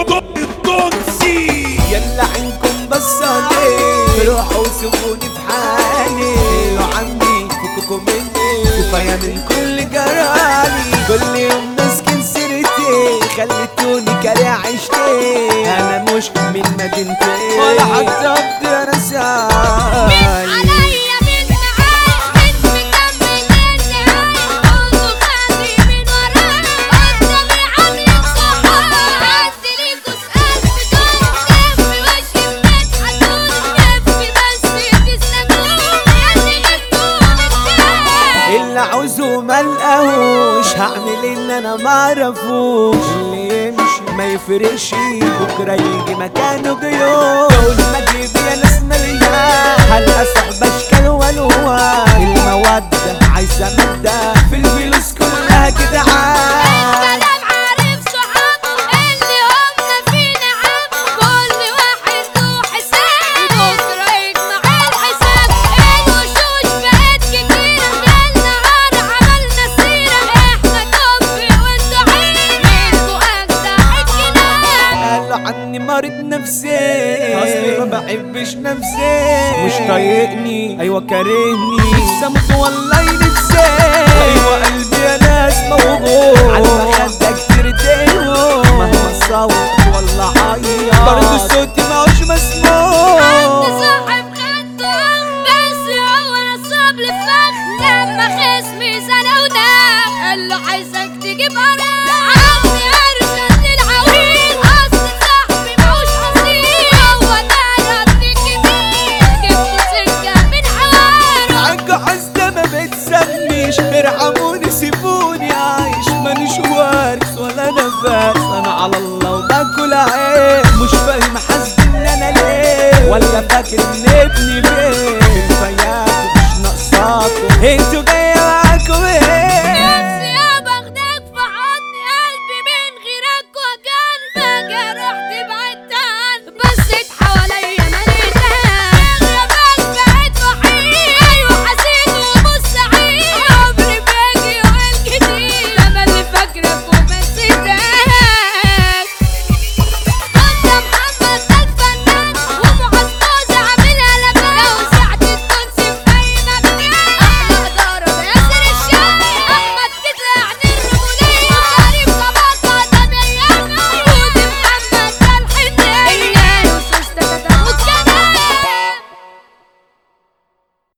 التونسي. يلا عينكم بس عليه روحوا وسيبوني في حالي. لو عمي فككوا مني كفاية من كل جرالي. كل يوم ماسكين سيرتي خليتوني كاره عيشتي. انا مش من مدينتي ولا حتى ابدي انا ساي. اللي عاوزه ملقاهوش هعمل اللي انا معرفوش. اللي يمشي ما يفرقش بكره يجي مكانه جيوش. كل ما اجيب يا ناس مليان هلقى صحبة اشكال والوان. المودة عايزة مادة في الفلوس كلها جدعان. عني مريض نفسي اصلي ما بحبش نفسي. مش طايقني ايوه كارهني لسه والله نفسي. ايوه قلبي يا ناس موجود على المخدة